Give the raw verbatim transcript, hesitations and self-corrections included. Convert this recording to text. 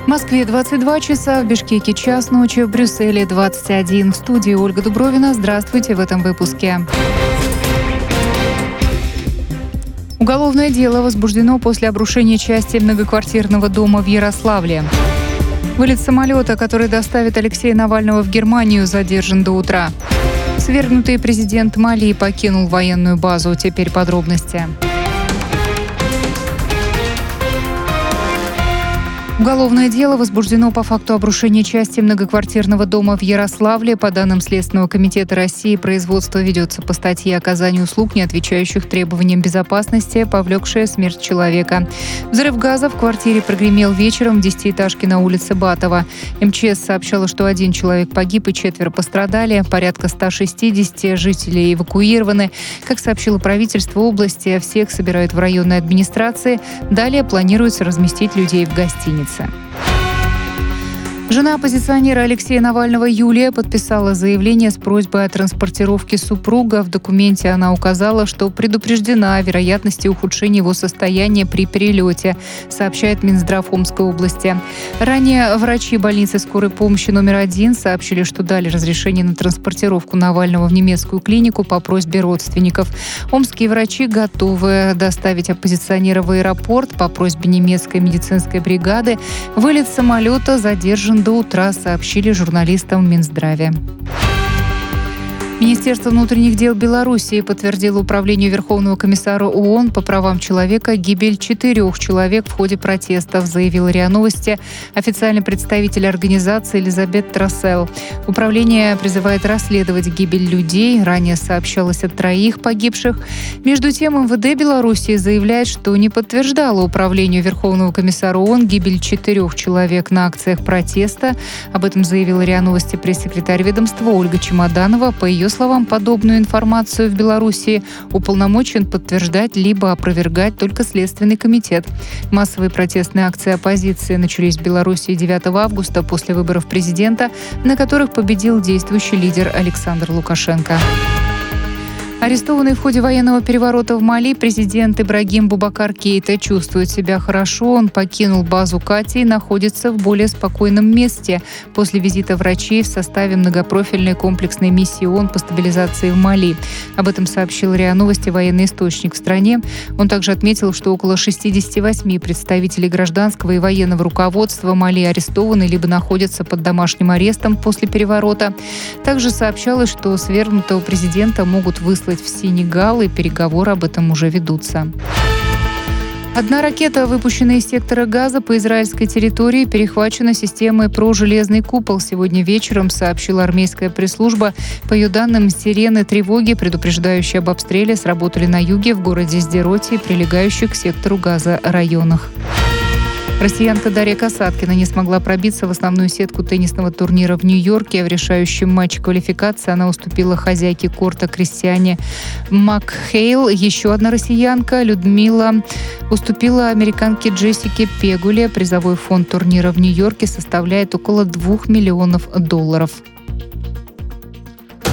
В Москве двадцать два часа, в Бишкеке час ночи, в Брюсселе двадцать один. В студии Ольга Дубровина. Здравствуйте в этом выпуске. Уголовное дело возбуждено после обрушения части многоквартирного дома в Ярославле. Вылет самолета, который доставит Алексея Навального в Германию, задержан до утра. Свергнутый президент Мали покинул военную базу. Теперь подробности. Уголовное дело возбуждено по факту обрушения части многоквартирного дома в Ярославле. По данным Следственного комитета России, производство ведется по статье оказания услуг, не отвечающих требованиям безопасности, повлекшая смерть человека. Взрыв газа в квартире прогремел вечером в десятиэтажке на улице Батова. МЧС сообщало, что один человек погиб и четверо пострадали. Порядка ста шестидесяти жителей эвакуированы. Как сообщило правительство области, всех собирают в районной администрации. Далее планируется разместить людей в гостинице. Жена оппозиционера Алексея Навального Юлия подписала заявление с просьбой о транспортировке супруга. В документе она указала, что предупреждена о вероятности ухудшения его состояния при перелете, сообщает Минздрав Омской области. Ранее врачи больницы скорой помощи номер один сообщили, что дали разрешение на транспортировку Навального в немецкую клинику по просьбе родственников. Омские врачи готовы доставить оппозиционера в аэропорт по просьбе немецкой медицинской бригады. Вылет самолета задержан до утра, сообщили журналистам в Минздраве. Министерство внутренних дел Белоруссии подтвердило Управлению Верховного комиссара ООН по правам человека гибель четырех человек в ходе протестов, заявил РИА Новости официальный представитель организации Элизабет Трассел. Управление призывает расследовать гибель людей. Ранее сообщалось о троих погибших. Между тем, МВД Белоруссии заявляет, что не подтверждало Управлению Верховного комиссара ООН гибель четырех человек на акциях протеста. Об этом заявила РИА Новости пресс-секретарь ведомства Ольга Чемоданова. По ее словам, подобную информацию в Белоруссии уполномочен подтверждать либо опровергать только Следственный комитет. Массовые протестные акции оппозиции начались в Белоруссии девятого августа после выборов президента, на которых победил действующий лидер Александр Лукашенко. Арестованный в ходе военного переворота в Мали президент Ибрагим Бубакар Кейта чувствует себя хорошо. Он покинул базу Кати и находится в более спокойном месте после визита врачей в составе многопрофильной комплексной миссии ООН по стабилизации в Мали. Об этом сообщил РИА Новости военный источник в стране. Он также отметил, что около шестидесяти восьми представителей гражданского и военного руководства Мали арестованы либо находятся под домашним арестом после переворота. Также сообщалось, что свергнутого президента могут выслать в Сенегал, и переговоры об этом уже ведутся. Одна ракета, выпущенная из сектора Газа по израильской территории, перехвачена системой ПРО «Железный купол». Сегодня вечером сообщила армейская пресс-служба. По ее данным, сирены тревоги, предупреждающие об обстреле, сработали на юге, в городе Сдероте и прилегающих к сектору Газа районах. Россиянка Дарья Касаткина не смогла пробиться в основную сетку теннисного турнира в Нью-Йорке. В решающем матче квалификации она уступила хозяйке корта Кристиане Макхейл. Еще одна россиянка, Людмила, уступила американке Джессике Пегуле. Призовой фонд турнира в Нью-Йорке составляет около двух миллионов долларов.